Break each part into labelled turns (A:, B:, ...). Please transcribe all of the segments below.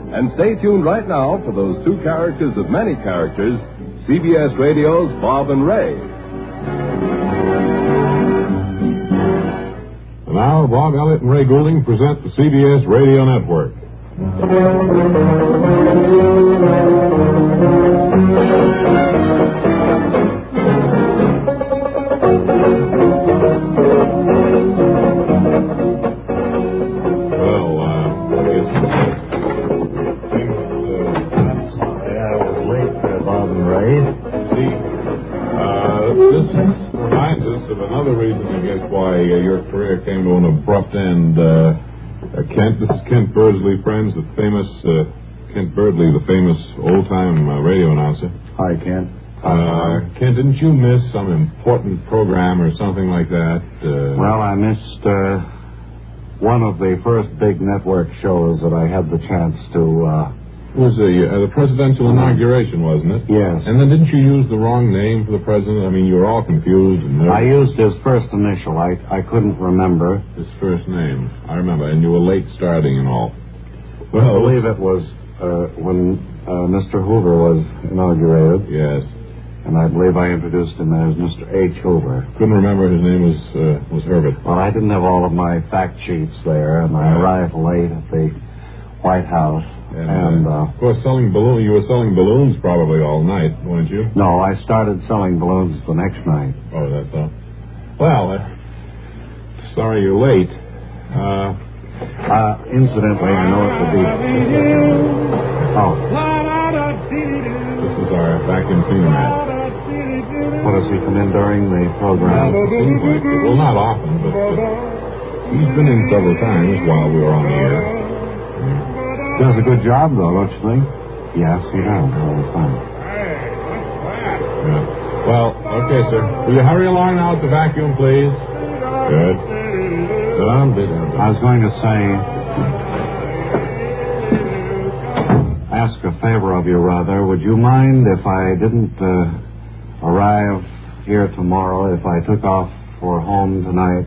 A: And stay tuned right now for those two characters of many characters, CBS Radio's Bob and Ray.
B: And now, Bob Elliott and Ray Goulding present the CBS Radio Network. Your career came to an abrupt end. Kent, this is Kent Birdsley, friends, the famous Kent Birdsley, the famous old-time radio announcer.
C: Hi, Kent.
B: Kent, didn't you miss some important program or something like that?
C: Well, I missed one of the first big network shows that I had the chance to...
B: It was the presidential inauguration, wasn't it?
C: Yes.
B: And then didn't you use the wrong name for the president? I mean, you were all confused.
C: I used his first initial. I couldn't remember.
B: His first name. I remember. And you were late starting and all.
C: Well, I believe it was when Mr. Hoover was inaugurated.
B: Yes.
C: And I believe I introduced him as Mr. H. Hoover.
B: Couldn't remember his name was Herbert.
C: Well, I didn't have all of my fact sheets there, and I arrived late at the White House.
B: And of course, you were selling balloons probably all night, weren't you?
C: No, I started selling balloons the next night.
B: Oh, that's all. Well, sorry you're late.
C: Incidentally, I know it would be... Oh.
B: This is our vacuum cleaner man.
C: What, does he come in during the program?
B: Well, it seems like it. Well, not often, but he's been in several times while we were on the air.
C: Does a good job, though, don't you think? Yes, he does all the time.
B: Yeah. Well, okay, sir. Will you hurry along now with the vacuum, please? Good.
C: I was going to say, ask a favor of you, rather. Would you mind if I didn't arrive here tomorrow, if I took off for home tonight?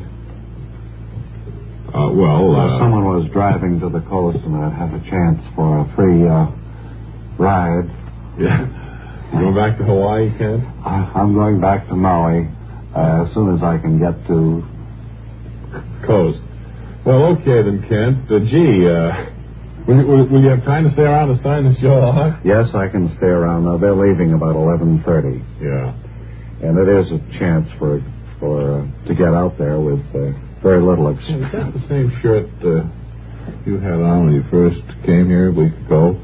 B: Someone
C: was driving to the coast and I'd have a chance for a free ride.
B: Yeah. You going back to Hawaii, Kent?
C: I'm going back to Maui as soon as I can get to...
B: Coast. Well, okay then, Kent. Will you have time to stay around to sign the show off?
C: Yes, I can stay around. Now, they're leaving about 11:30.
B: Yeah.
C: And it is a chance for to get out there with... very little experience.
B: Is that the same shirt you had on when you first came here a week ago?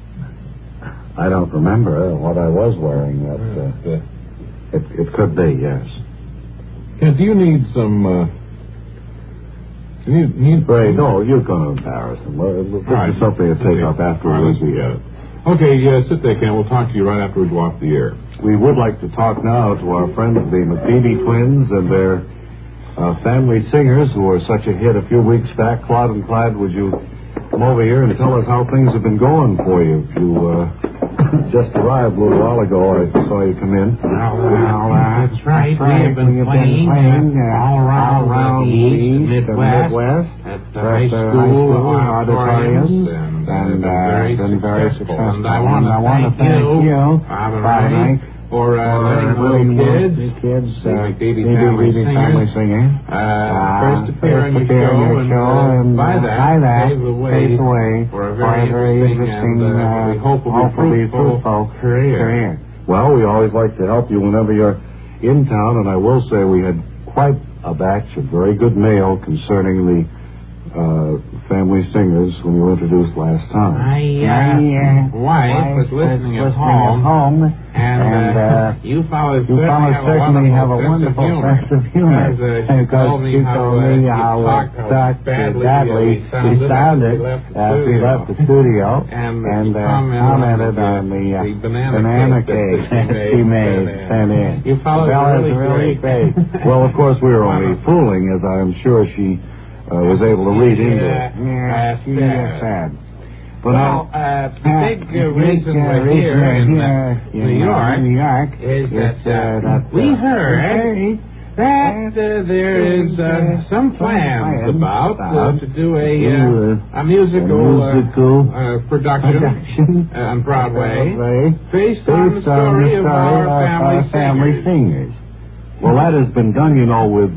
C: I don't remember what I was wearing. It could be, yes.
B: Kent, do you need some... do you need...
C: Ray, no, you're going to embarrass him. This is something to take up afterwards.
B: Okay, sit there, Kent. We'll talk to you right after we go off the air.
C: We would like to talk now to our friends, the McBeebe twins, and their... family singers who were such a hit a few weeks back. Claude and Clyde, would you come over here and tell us how things have been going for you? You just arrived a little while ago. I saw you come in.
D: Well, that's right. We have been playing all around the East, Midwest, at the high school auditoriums, and been very successful. And I want to thank you, Bob and Ray, for letting little kids McBeebe family singers, first appear on your show, and by that pave the way for a very interesting and we hope will be fruitful career.
C: Well, we always like to help you whenever you're in town, and I will say we had quite a batch of very good mail concerning the family singers when you were introduced last time.
D: My wife was listening at home, and you fellas certainly have a wonderful sense of humor. Because she told me how badly we sounded as we left the studio, and commented on the banana cake she sent in. You fellas are really great.
C: Well, of course, we were only fooling, as I'm sure she was able to read into it.
D: Yeah, she is sad.
C: Well,
D: the big reason we're here in New York is that we heard that there is some plans about to do a musical production on Broadway based on the story of our family singers.
C: Well, that has been done, you know, with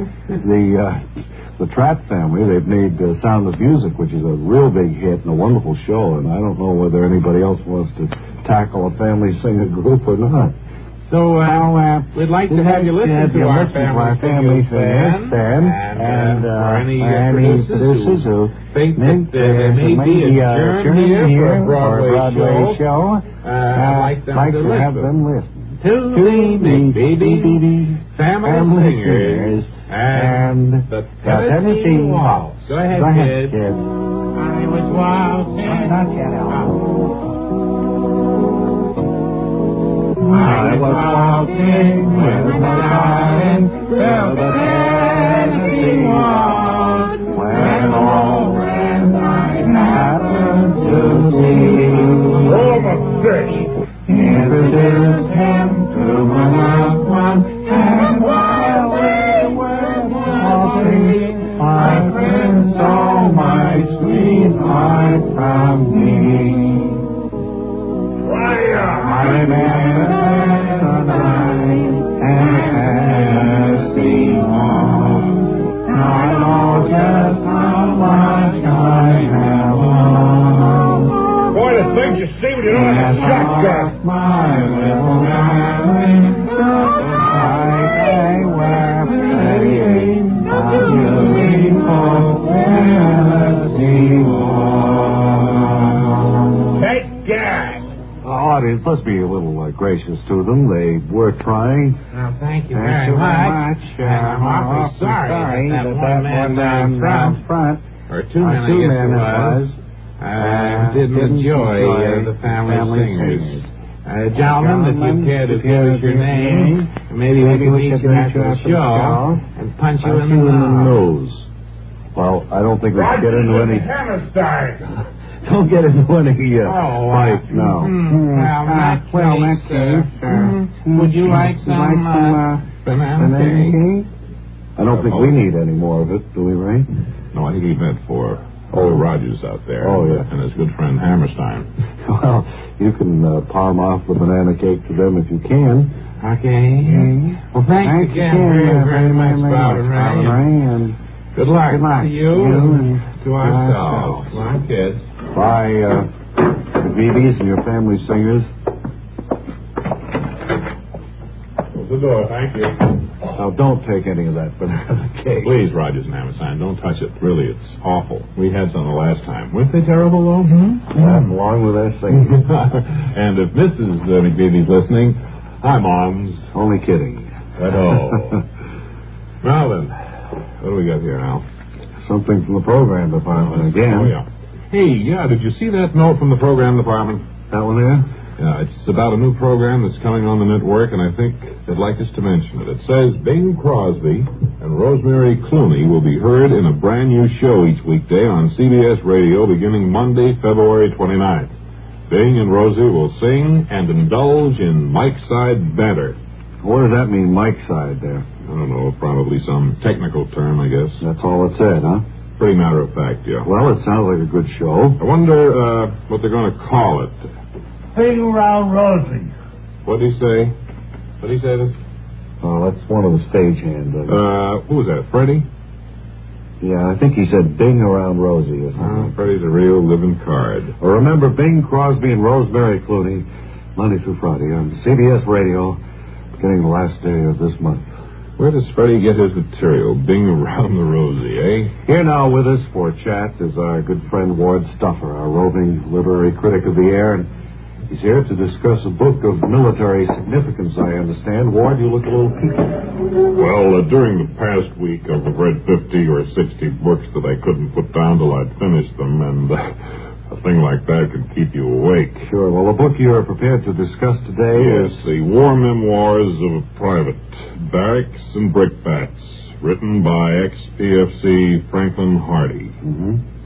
C: the Trapp family. They've made Sound of Music, which is a real big hit and a wonderful show, and I don't know whether anybody else wants to tackle a family singer group or not.
D: So we'd like to have you listen to our family singers, and for any producers who think that there may be a journey here for a Broadway show, I'd like to have them listen to the Big Baby Family Singers and the Tennessee Waltz. Go ahead, kid. I was waltzing. Not yet, I was waltzing with my darling till the Tennessee Waltz, when all friends I happened to see. Oh, my fish! Introduced him to my loved one, and while we were waltzing, my friend stole my sweetheart from me. I remember the night and Tennessee Waltz. I know just how much I have loved.
B: Boy, the things you see when you don't have a shotgun.
C: My little darling, I were playing a beautiful Tennessee Waltz.
B: Take that!
C: Audience, let's be a little gracious to them. They were trying.
D: Well, thank you very much. And I'm awfully sorry that one man down front, or two men, I guess it was, didn't enjoy the family singers. Gentlemen, if you care to give us your name, maybe we can meet you after the show and punch you in the nose.
C: Well, I don't think we can get into any...
B: Hammerstein!
C: Don't get into any fight now.
D: Well, in that case, would you like some banana cake?
C: I don't think we need any more of it, do we, Ray?
B: No, I think he meant for old Rogers out there.
C: Oh, yeah.
B: And his good friend Hammerstein.
C: Well, you can palm off the banana cake to them if you can.
D: Okay. Well, thanks again very much, Bob and Ray. And good luck to you and to ourselves. Come on, kids.
C: Bye, the BBs and your family singers.
B: Close the door, thank you.
C: Now, don't take any of that banana cake.
B: Please, Rogers and Hammerstein, don't touch it. Really, it's awful. We had some the last time. Weren't they terrible, though?
C: Yeah, along with their singing.
B: And if Mrs. McBeebe's listening, hi, Moms.
C: Only kidding.
B: Oh. Now then, what do we got here now?
C: Something from the program department again.
B: Oh, yeah. Hey, did you see that note from the program department?
C: That one there?
B: Yeah, it's about a new program that's coming on the network, and I think they'd like us to mention it. It says Bing Crosby and Rosemary Clooney will be heard in a brand new show each weekday on CBS Radio beginning Monday, February 29th. Bing and Rosie will sing and indulge in Mike's Side banter.
C: What does that mean, Mike's Side there?
B: I don't know, probably some technical term, I guess.
C: That's all it said, huh?
B: Pretty matter of fact, yeah.
C: Well, it sounds like a good show.
B: I wonder what they're going to call it.
E: Big Around Rosie.
B: What'd he say? What'd he say this?
C: Oh, that's one of the stagehands.
B: Who was that, Freddie?
C: Yeah, I think he said Bing Around Rosie or something.
B: Freddie's a real living card.
C: Well, remember Bing Crosby and Rosemary Clooney, Monday through Friday on CBS Radio, beginning the last day of this month.
B: Where does Freddie get his material? Bing Around the Rosie, eh?
C: Here now with us for chat is our good friend Ward Stuffer, our roving literary critic of the air, and he's here to discuss a book of military significance, I understand. Ward, you look a little peaked.
B: Well, during the past week, I've read 50 or 60 books that I couldn't put down till I'd finished them, and a thing like that can keep you awake.
C: Sure. Well, the book you are prepared to discuss today
B: is The War Memoirs of a Private, Barracks and Brickbats, written by ex-PFC Franklin Hardy.
C: Mm-hmm.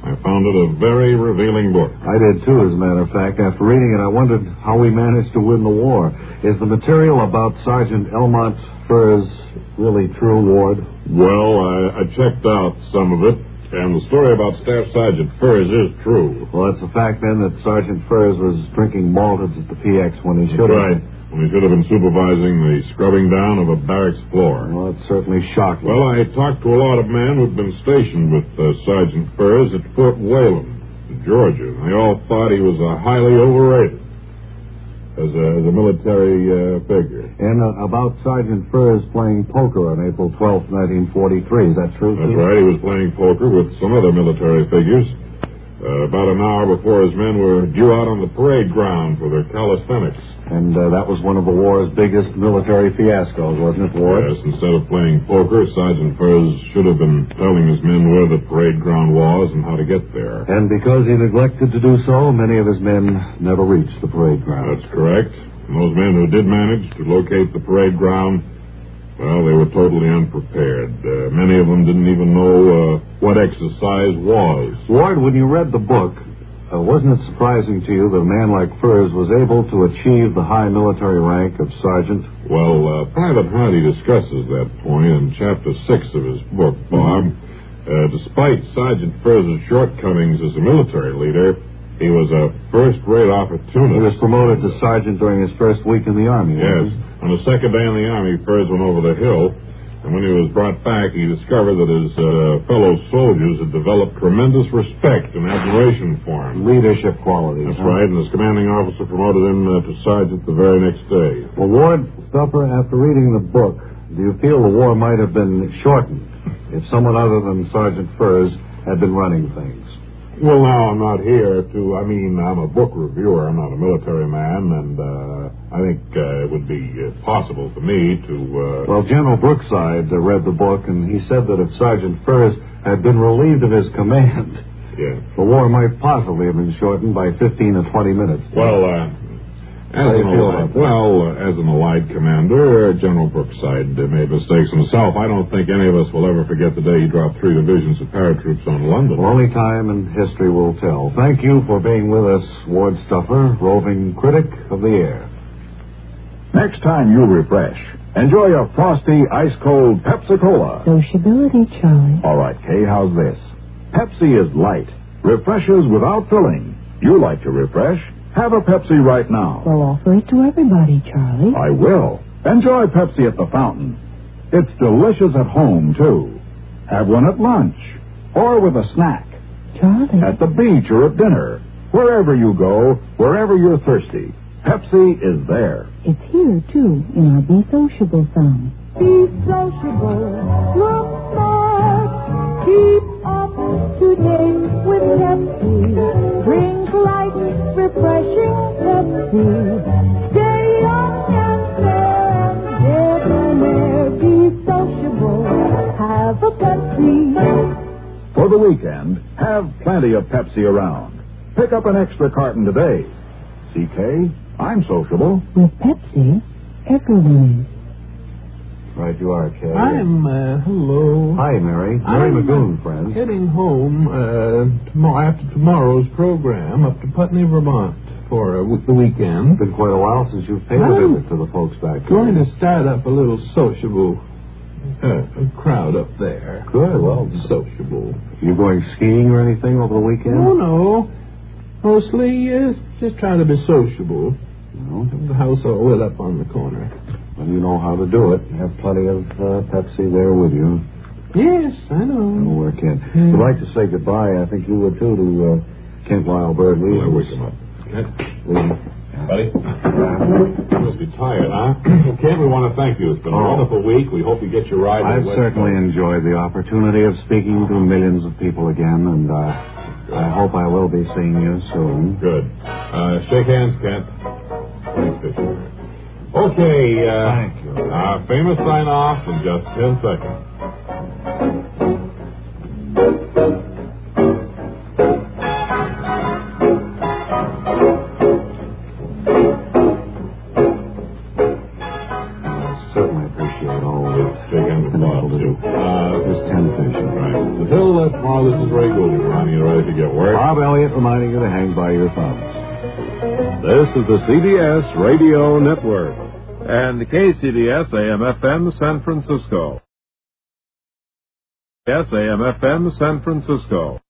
B: I found it a very revealing book.
C: I did, too, as a matter of fact. After reading it, I wondered how we managed to win the war. Is the material about Sergeant Elmont Furs really true, Ward?
B: Well, I checked out some of it, and the story about Staff Sergeant Furs is true.
C: Well, it's a fact, then, that Sergeant Furs was drinking malteds at the PX when he should have.
B: Right. When he should have been supervising the scrubbing down of a barracks floor.
C: Well, it's certainly shocking.
B: Well, I talked to a lot of men who'd been stationed with Sergeant Furs at Fort Wayland, Georgia. They all thought he was highly overrated as a military figure.
C: And about Sergeant Furs playing poker on April 12th, 1943. Is that true?
B: That's right. He was playing poker with some other military figures about an hour before his men were due out on the parade ground for their calisthenics.
C: And that was one of the war's biggest military fiascos, wasn't it, Ward?
B: Yes, instead of playing poker, Sergeant Furs should have been telling his men where the parade ground was and how to get there.
C: And because he neglected to do so, many of his men never reached the parade ground.
B: That's correct. And those men who did manage to locate the parade ground, well, they were totally unprepared. Many of them didn't even know what exercise was.
C: Ward, when you read the book, wasn't it surprising to you that a man like Furs was able to achieve the high military rank of sergeant?
B: Well, Private Hardy discusses that point in Chapter 6 of his book, Bob. Despite Sergeant Furs' shortcomings as a military leader, he was a first-rate opportunist.
C: He was promoted to sergeant during his first week in the Army.
B: Yes. On the second day in the Army, Furs went over the hill, and when he was brought back, he discovered that his fellow soldiers had developed tremendous respect and admiration for him.
C: Leadership qualities.
B: That's right, and his commanding officer promoted him to sergeant the very next day.
C: Well, Ward, Stuffer, after reading the book, do you feel the war might have been shortened if someone other than Sergeant Furs had been running things?
B: Well, now, I'm not here I'm a book reviewer. I'm not a military man, and I think it would be possible for me to...
C: Well, General Brookside read the book, and he said that if Sergeant Furs had been relieved of his command, the war might possibly have been shortened by 15 or 20 minutes.
B: Well, as an Allied commander, General Brookside made mistakes himself. I don't think any of us will ever forget the day he dropped 3 divisions of paratroops on London.
C: Well, only time and history will tell. Thank you for being with us, Ward Stuffer, roving critic of the air.
A: Next time you refresh, enjoy a frosty, ice-cold Pepsi-Cola.
F: Sociability, Charlie.
A: All right, Kay, how's this? Pepsi is light, refreshes without filling. You like to refresh? Have a Pepsi right now.
F: We'll offer it to everybody, Charlie.
A: I will. Enjoy Pepsi at the fountain. It's delicious at home, too. Have one at lunch or with a snack.
F: Charlie.
A: At the beach or at dinner. Wherever you go, wherever you're thirsty, Pepsi is there.
F: It's here, too, in our Be Sociable song.
G: Be sociable, look smart, keep up to date with Pepsi. Drink light, refreshing Pepsi. Stay young and fair and debonair. Be sociable, have a Pepsi.
A: For the weekend, have plenty of Pepsi around. Pick up an extra carton today. CK, I'm sociable.
F: With Pepsi, everyone is.
C: Right, you are, Kay.
D: Hello.
C: Hi, Mary. Mary Magoon, friend.
D: Heading home after tomorrow's program up to Putney, Vermont for the weekend.
C: It's been quite a while since you've paid a visit to the folks back there.
D: Going to start up a little sociable crowd up there.
C: Good, well.
D: Sociable.
C: You going skiing or anything over the weekend?
D: Oh, no. Mostly just trying to be sociable.
C: No.
D: The house all lit up on the corner.
C: Well, you know how to do it. You have plenty of Pepsi there with you.
D: Yes, I know.
C: I'll work in. I'd like to say goodbye. I think you would, too, to Kent Lyle Bird.
B: Well, I wake him up. Kent? Buddy? You must be tired, huh? Kent, we want to thank you. It's been a wonderful week. We hope you get your ride.
C: I've certainly enjoyed the opportunity of speaking to millions of people again, and I hope I will be seeing you soon.
B: Good. Shake hands, Kent. Thanks, Fisher. Okay,
C: thank you.
B: Our famous sign-off in just 10 seconds.
C: I certainly appreciate all of it.
B: Shake hands with Bob, too.
C: This 10 Fisher.
B: Right. Until tomorrow, this is Ray Gould. Ronnie, you're ready to get worse.
C: Bob Elliott reminding you to hang by your thumbs.
H: This is the CBS Radio Network and KCBS AM/FM San Francisco. AM/FM San Francisco.